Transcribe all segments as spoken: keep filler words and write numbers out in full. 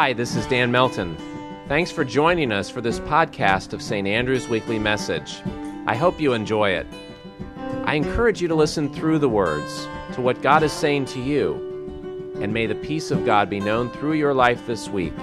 Hi, this is Dan Melton. Thanks for joining us for this podcast of Saint Andrew's Weekly Message. I hope you enjoy it. I encourage you to listen through the words to what God is saying to you, and may the peace of God be known through your life this week.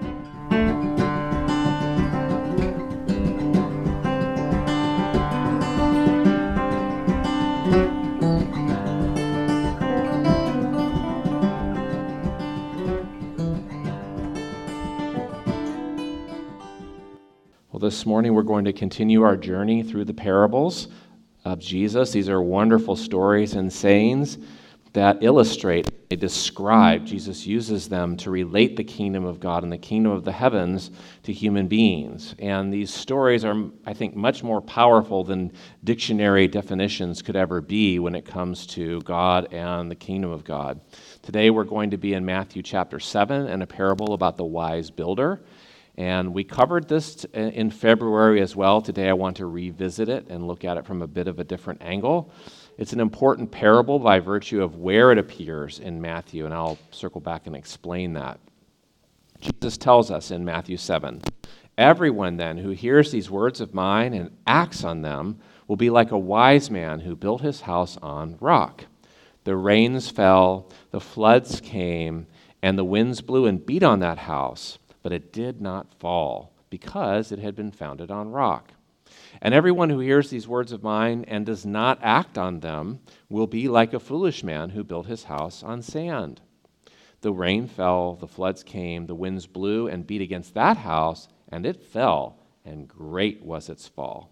Well, this morning we're going to continue our journey through the parables of Jesus. These are wonderful stories and sayings that illustrate, they describe, Jesus uses them to relate the kingdom of God and the kingdom of the heavens to human beings. And these stories are, I think, much more powerful than dictionary definitions could ever be when it comes to God and the kingdom of God. Today we're going to be in Matthew chapter seven and a parable about the wise builder. And we covered this in February as well. Today I want to revisit it and look at it from a bit of a different angle. It's an important parable by virtue of where it appears in Matthew, and I'll circle back and explain that. Jesus tells us in Matthew seven, "Everyone then who hears these words of mine and acts on them will be like a wise man who built his house on rock. The rains fell, the floods came, and the winds blew and beat on that house. But it did not fall, because it had been founded on rock. And everyone who hears these words of mine and does not act on them will be like a foolish man who built his house on sand. The rain fell, the floods came, the winds blew and beat against that house, and it fell, and great was its fall."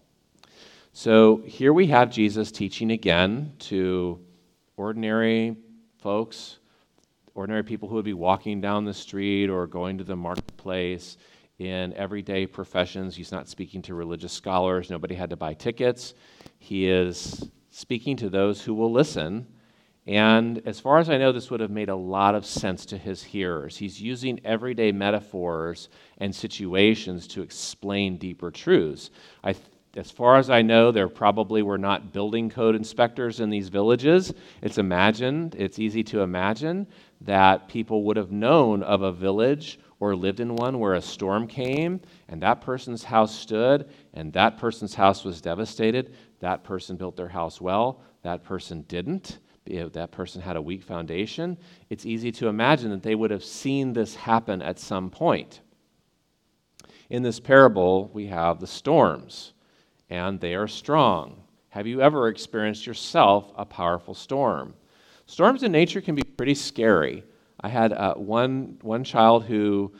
So here we have Jesus teaching again to ordinary folks, ordinary people who would be walking down the street or going to the marketplace in everyday professions. He's not speaking to religious scholars. Nobody had to buy tickets. He is speaking to those who will listen. And as far as I know, this would have made a lot of sense to his hearers. He's using everyday metaphors and situations to explain deeper truths. I As far as I know, there probably were not building code inspectors in these villages. It's imagined, it's easy to imagine that people would have known of a village or lived in one where a storm came and that person's house stood and that person's house was devastated. That person built their house well, that person didn't. That person had a weak foundation. It's easy to imagine that they would have seen this happen at some point. In this parable, we have the storms, and they are strong. Have you ever experienced yourself a powerful storm? Storms in nature can be pretty scary. I had uh, one one child who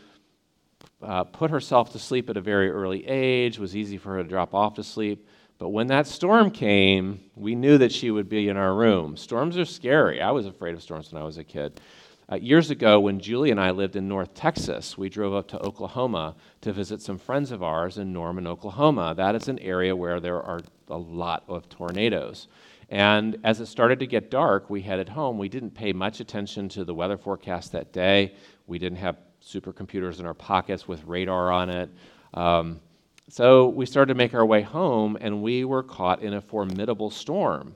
uh, put herself to sleep at a very early age. It was easy for her to drop off to sleep. But when that storm came, we knew that she would be in our room. Storms are scary. I was afraid of storms when I was a kid. Uh, years ago, when Julie and I lived in North Texas, we drove up to Oklahoma to visit some friends of ours in Norman, Oklahoma. That is an area where there are a lot of tornadoes. And as it started to get dark, we headed home. We didn't pay much attention to the weather forecast that day. We didn't have supercomputers in our pockets with radar on it. Um, so we started to make our way home, and we were caught in a formidable storm.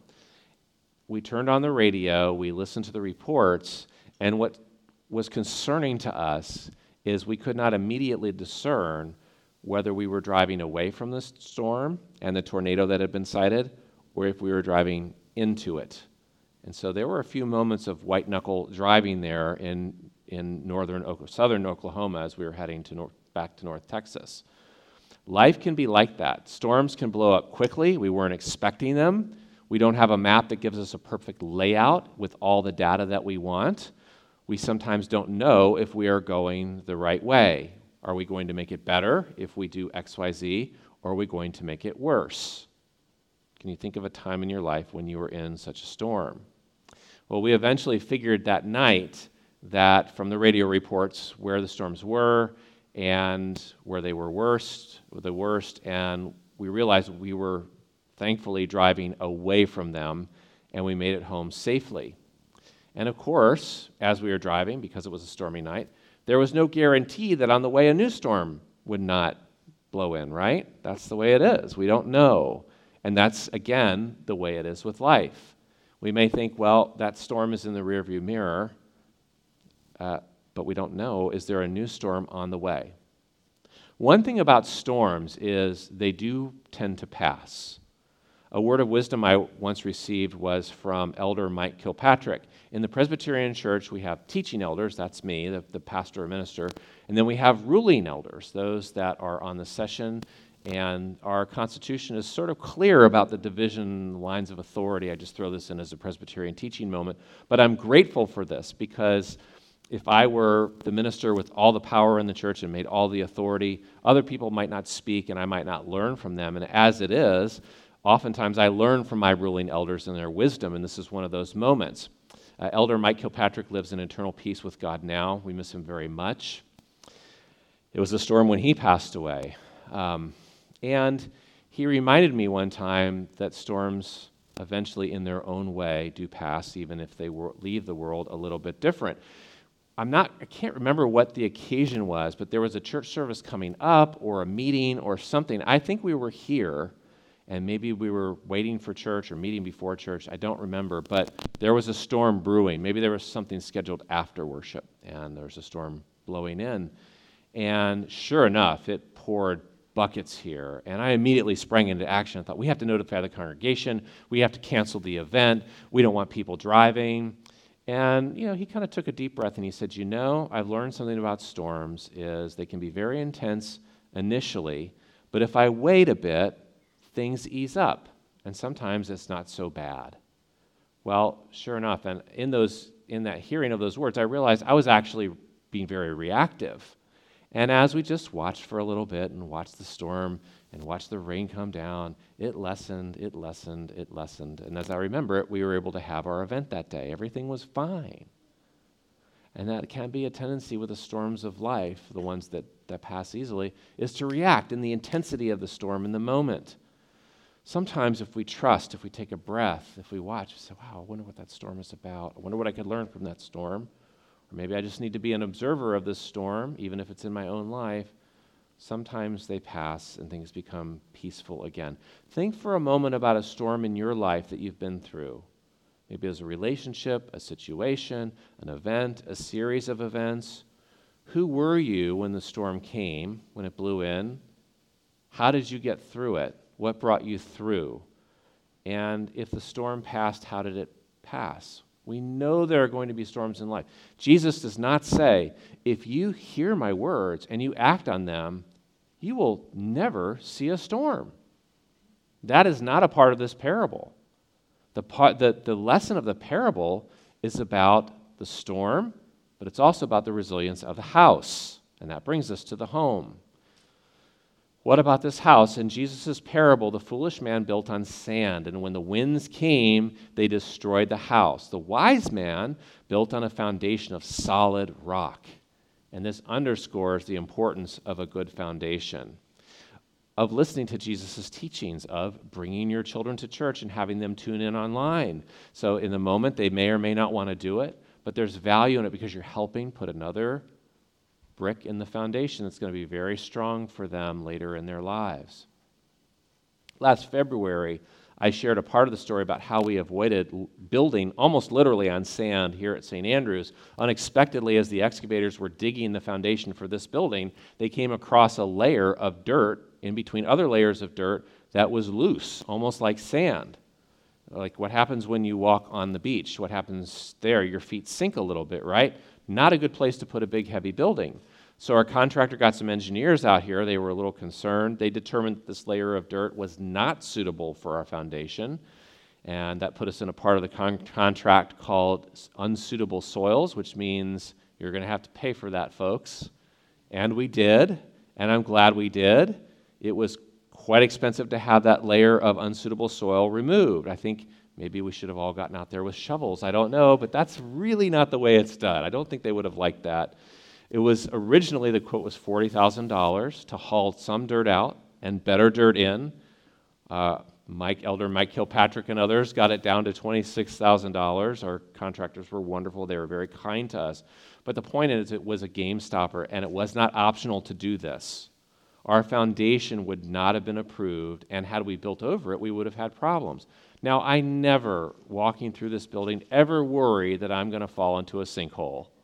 We turned on the radio, we listened to the reports, and what was concerning to us is we could not immediately discern whether we were driving away from the storm and the tornado that had been sighted, or if we were driving into it. And so there were a few moments of white-knuckle driving there in, in northern, southern Oklahoma as we were heading to north, back to North Texas. Life can be like that. Storms can blow up quickly. We weren't expecting them. We don't have a map that gives us a perfect layout with all the data that we want. We sometimes don't know if we are going the right way. Are we going to make it better if we do X, Y, Z, or are we going to make it worse? Can you think of a time in your life when you were in such a storm? Well, we eventually figured that night that from the radio reports where the storms were and where they were worst, the worst, and we realized we were thankfully driving away from them, and we made it home safely. And of course, as we were driving, because it was a stormy night, there was no guarantee that on the way a new storm would not blow in, right? That's the way it is. We don't know. And that's, again, the way it is with life. We may think, well, that storm is in the rearview mirror. Uh, but we don't know, is there a new storm on the way? One thing about storms is they do tend to pass. A word of wisdom I once received was from Elder Mike Kilpatrick. In the Presbyterian Church, we have teaching elders, that's me, the, the pastor or minister, and then we have ruling elders, those that are on the session, and our Constitution is sort of clear about the division lines of authority. I just throw this in as a Presbyterian teaching moment, but I'm grateful for this because if I were the minister with all the power in the church and made all the authority, other people might not speak and I might not learn from them, and as it is, oftentimes I learn from my ruling elders and their wisdom, and this is one of those moments. Uh, Elder Mike Kilpatrick lives in eternal peace with God now. We miss him very much. It was a storm when he passed away. Um, and he reminded me one time that storms eventually in their own way do pass, even if they wor- leave the world a little bit different. I'm not, I can't remember what the occasion was, but there was a church service coming up or a meeting or something. I think we were here, and maybe we were waiting for church or meeting before church. I don't remember, but there was a storm brewing. Maybe there was something scheduled after worship, and there was a storm blowing in. And sure enough, it poured buckets here. And I immediately sprang into action. I thought, we have to notify the congregation. We have to cancel the event. We don't want people driving. And, you know, he kind of took a deep breath and he said, you know, I've learned something about storms is they can be very intense initially, but if I wait a bit, things ease up. And sometimes it's not so bad. Well, sure enough, and in those in that hearing of those words, I realized I was actually being very reactive. And as we just watched for a little bit and watched the storm and watched the rain come down, it lessened, it lessened, it lessened. And as I remember it, we were able to have our event that day. Everything was fine. And that can be a tendency with the storms of life, the ones that, that pass easily, is to react in the intensity of the storm in the moment. Sometimes if we trust, if we take a breath, if we watch, we say, wow, I wonder what that storm is about. I wonder what I could learn from that storm. Or maybe I just need to be an observer of this storm, even if it's in my own life. Sometimes they pass and things become peaceful again. Think for a moment about a storm in your life that you've been through. Maybe it's a relationship, a situation, an event, a series of events. Who were you when the storm came, when it blew in? How did you get through it? What brought you through? And if the storm passed, how did it pass? We know there are going to be storms in life. Jesus does not say, if you hear my words and you act on them, you will never see a storm. That is not a part of this parable. The, part, the, the lesson of the parable is about the storm, but it's also about the resilience of the house. And that brings us to the home. What about this house? In Jesus' parable, the foolish man built on sand, and when the winds came, they destroyed the house. The wise man built on a foundation of solid rock. And this underscores the importance of a good foundation, of listening to Jesus' teachings, of bringing your children to church and having them tune in online. So in the moment, they may or may not want to do it, but there's value in it because you're helping put another brick in the foundation that's going to be very strong for them later in their lives. Last February, I shared a part of the story about how we avoided building almost literally on sand here at Saint Andrews. Unexpectedly, as the excavators were digging the foundation for this building, they came across a layer of dirt in between other layers of dirt that was loose, almost like sand. Like what happens when you walk on the beach? What happens there? Your feet sink a little bit, right? Not a good place to put a big, heavy building. So our contractor got some engineers out here. They were a little concerned. They determined that this layer of dirt was not suitable for our foundation, and that put us in a part of the con- contract called unsuitable soils, which means you're going to have to pay for that, folks. And we did, and I'm glad we did. It was quite expensive to have that layer of unsuitable soil removed. I think maybe we should have all gotten out there with shovels. I don't know, but that's really not the way it's done. I don't think they would have liked that. It was originally, the quote was forty thousand dollars to haul some dirt out and better dirt in. Uh, Mike, Elder Mike Kilpatrick and others got it down to twenty-six thousand dollars. Our contractors were wonderful. They were very kind to us. But the point is, it was a game stopper, and it was not optional to do this. Our foundation would not have been approved, and had we built over it, we would have had problems. Now, I never, walking through this building, ever worry that I'm going to fall into a sinkhole.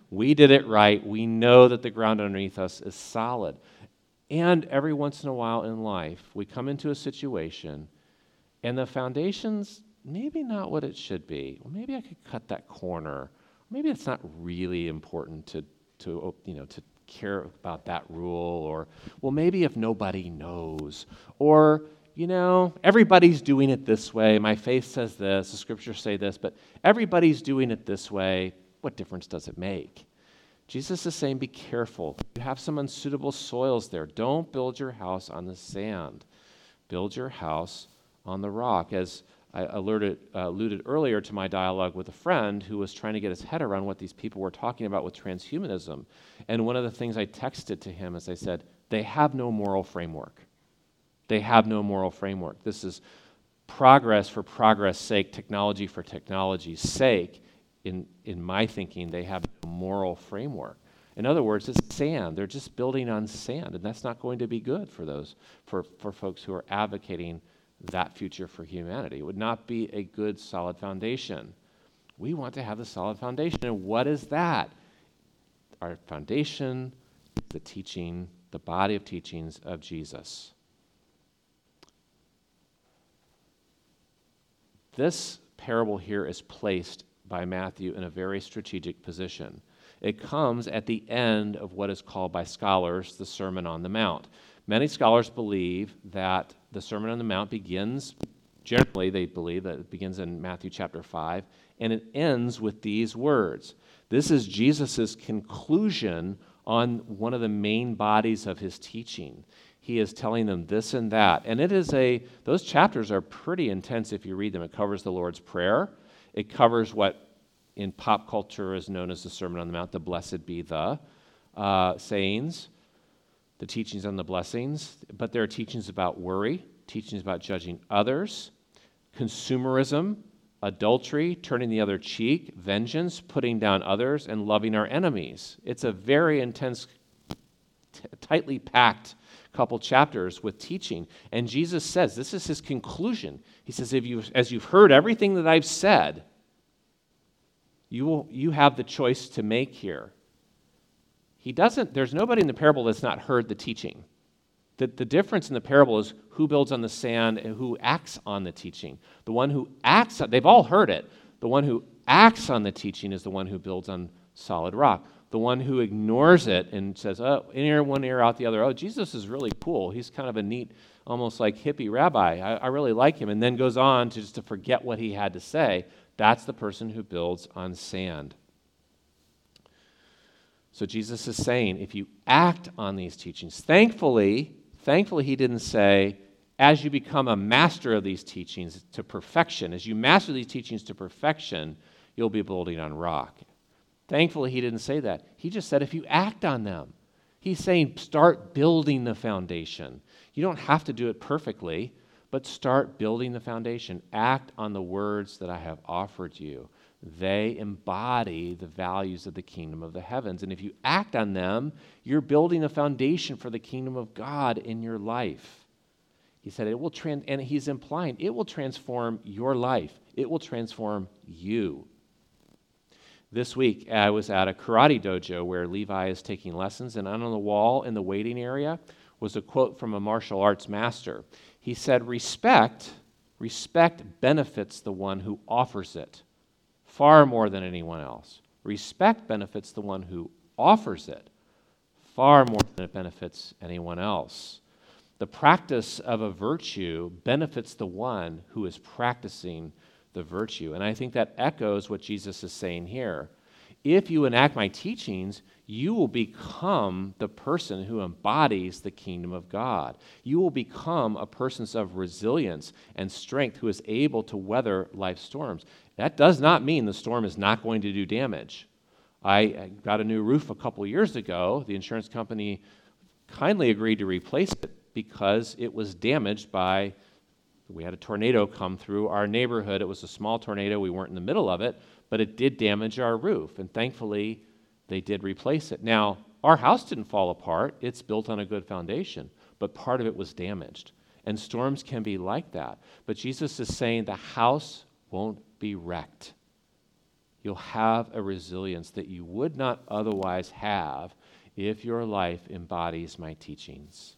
We did it right. We know that the ground underneath us is solid. And every once in a while in life, we come into a situation and the foundation's maybe not what it should be. Well, maybe I could cut that corner. Maybe it's not really important to, to you know, to care about that rule. Or, well, maybe if nobody knows. Or, you know, everybody's doing it this way. My faith says this, the scriptures say this, but everybody's doing it this way. What difference does it make? Jesus is saying, be careful. You have some unsuitable soils there. Don't build your house on the sand. Build your house on the rock. As I alerted, uh, alluded earlier to my dialogue with a friend who was trying to get his head around what these people were talking about with transhumanism. And one of the things I texted to him is I said, they have no moral framework. They have no moral framework. This is progress for progress' sake, technology for technology's sake. In, in my thinking, they have no moral framework. In other words, it's sand. They're just building on sand, and that's not going to be good for those, for, for folks who are advocating that future for humanity. It would not be a good, solid foundation. We want to have the solid foundation, and what is that? Our foundation, the teaching, the body of teachings of Jesus. This parable here is placed by Matthew in a very strategic position. It comes at the end of what is called by scholars the Sermon on the Mount. Many scholars believe that the Sermon on the Mount begins, generally they believe that it begins in Matthew chapter five, and it ends with these words. This is Jesus' conclusion on one of the main bodies of his teaching. He is telling them this and that. And it is a, those chapters are pretty intense if you read them. It covers the Lord's Prayer. It covers what in pop culture is known as the Sermon on the Mount, the blessed be the uh, sayings, the teachings on the blessings. But there are teachings about worry, teachings about judging others, consumerism, adultery, turning the other cheek, vengeance, putting down others, and loving our enemies. It's a very intense, t- tightly packed couple chapters with teaching. And Jesus says, this is his conclusion. He says, if you, as you've heard everything that I've said, you will, you have the choice to make here. He doesn't, there's nobody in the parable that's not heard the teaching. The, the difference in the parable is who builds on the sand and who acts on the teaching. The one who acts, they've all heard it. The one who acts on the teaching is the one who builds on solid rock. The one who ignores it and says, oh, in ear, one ear, out the other. Oh, Jesus is really cool. He's kind of a neat, almost like hippie rabbi. I, I really like him. And then goes on to just to forget what he had to say. That's the person who builds on sand. So Jesus is saying, if you act on these teachings, thankfully, thankfully he didn't say, as you become a master of these teachings to perfection, as you master these teachings to perfection, you'll be building on rock. Thankfully, he didn't say that. He just said, if you act on them, he's saying, start building the foundation. You don't have to do it perfectly, but start building the foundation. Act on the words that I have offered you. They embody the values of the kingdom of the heavens. And if you act on them, you're building a foundation for the kingdom of God in your life. He said it will trans, and he's implying it will transform your life. It will transform you. This week, I was at a karate dojo where Levi is taking lessons, and on the wall in the waiting area was a quote from a martial arts master. He said, respect, respect benefits the one who offers it far more than anyone else. Respect benefits the one who offers it far more than it benefits anyone else. The practice of a virtue benefits the one who is practicing the virtue. And I think that echoes what Jesus is saying here. If you enact my teachings, you will become the person who embodies the kingdom of God. You will become a person of resilience and strength who is able to weather life's storms. That does not mean the storm is not going to do damage. I got a new roof a couple years ago. The insurance company kindly agreed to replace it because it was damaged by we had a tornado come through our neighborhood. It was a small tornado. We weren't in the middle of it, but it did damage our roof. And thankfully, they did replace it. Now, our house didn't fall apart. It's built on a good foundation, but part of it was damaged. And storms can be like that. But Jesus is saying the house won't be wrecked. You'll have a resilience that you would not otherwise have if your life embodies my teachings.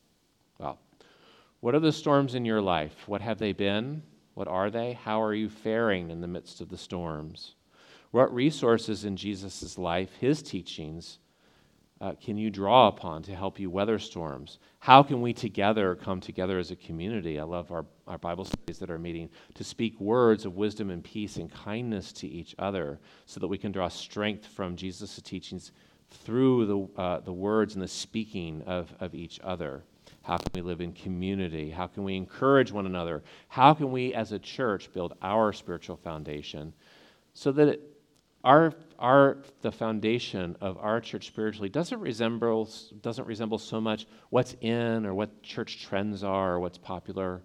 Well, what are the storms in your life? What have they been? What are they? How are you faring in the midst of the storms? What resources in Jesus' life, his teachings, uh, can you draw upon to help you weather storms? How can we together come together as a community? I love our, our Bible studies that are meeting to speak words of wisdom and peace and kindness to each other so that we can draw strength from Jesus' teachings through the, uh, the words and the speaking of, of each other. How can we live in community? How can we encourage one another? How can we as a church build our spiritual foundation so that it, our, our, the foundation of our church spiritually doesn't resemble, doesn't resemble so much what's in or what church trends are or what's popular,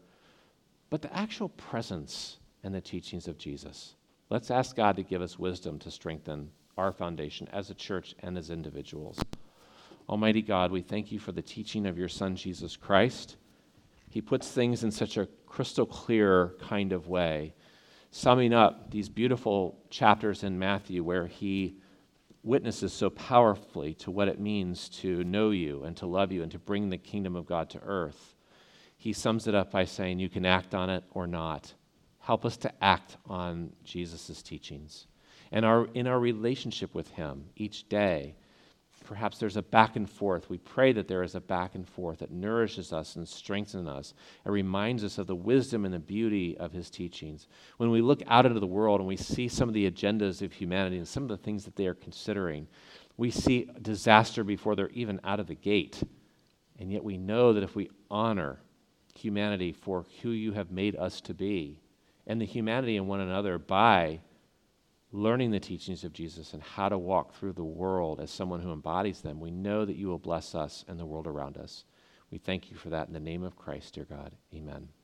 but the actual presence and the teachings of Jesus. Let's ask God to give us wisdom to strengthen our foundation as a church and as individuals. Almighty God, we thank you for the teaching of your Son, Jesus Christ. He puts things in such a crystal clear kind of way, summing up these beautiful chapters in Matthew where he witnesses so powerfully to what it means to know you and to love you and to bring the kingdom of God to earth. He sums it up by saying you can act on it or not. Help us to act on Jesus' teachings. And our, in our relationship with him each day, perhaps there's a back and forth. We pray that there is a back and forth that nourishes us and strengthens us and reminds us of the wisdom and the beauty of his teachings. When we look out into the world and we see some of the agendas of humanity and some of the things that they are considering, we see disaster before they're even out of the gate. And yet we know that if we honor humanity for who you have made us to be and the humanity in one another by learning the teachings of Jesus and how to walk through the world as someone who embodies them, we know that you will bless us and the world around us. We thank you for that in the name of Christ, dear God. Amen.